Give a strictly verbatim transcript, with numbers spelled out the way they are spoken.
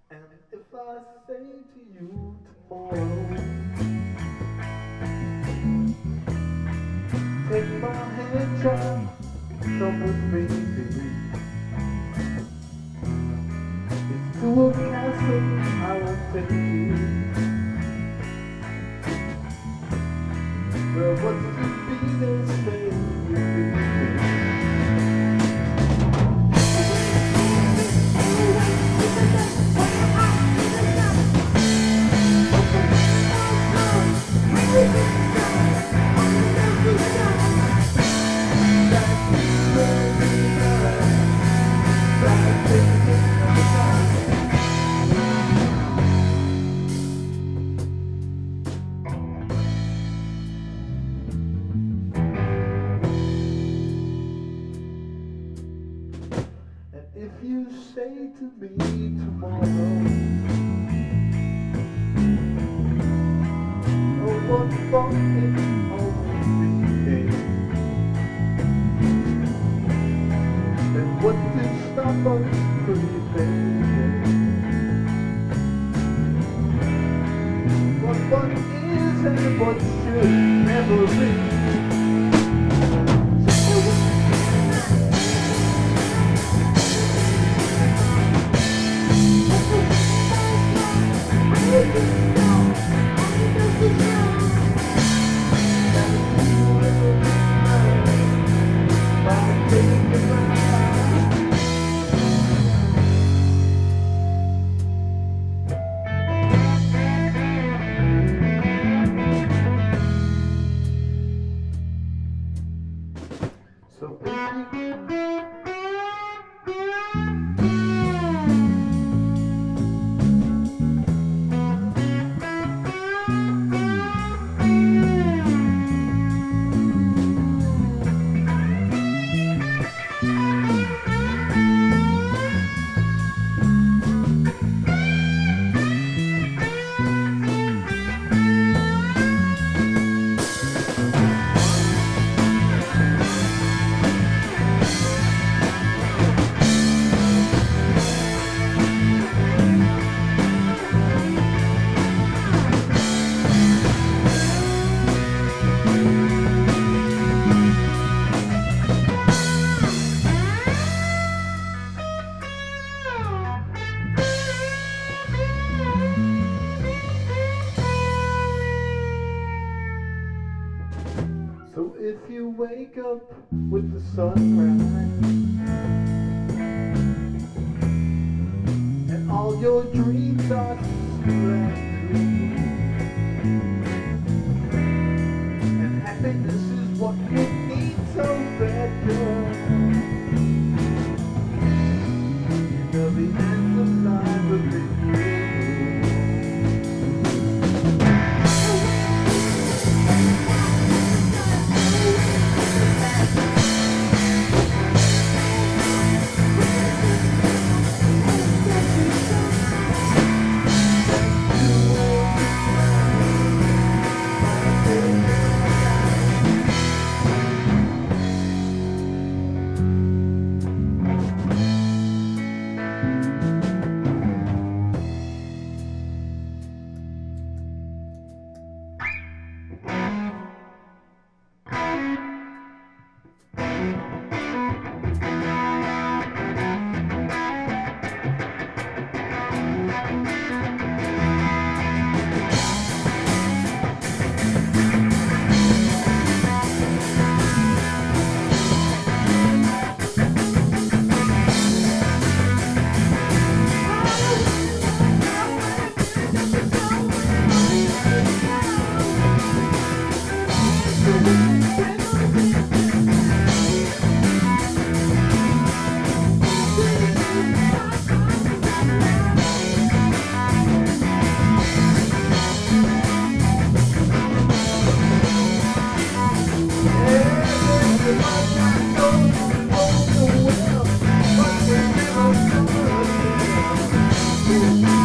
And if I say to you tomorrow, take my hand, child, come with me. It's to a castle I will take you, where what's to be they stay with me. If you say to me tomorrow, oh, what fun it always became, then what did stop us pretty baby? What fun is and what should never be. So So if you wake up with the sunrise and all your dreams are still and true, and happiness is what you need so bad, girl, you know the answer lies within you. Thank you.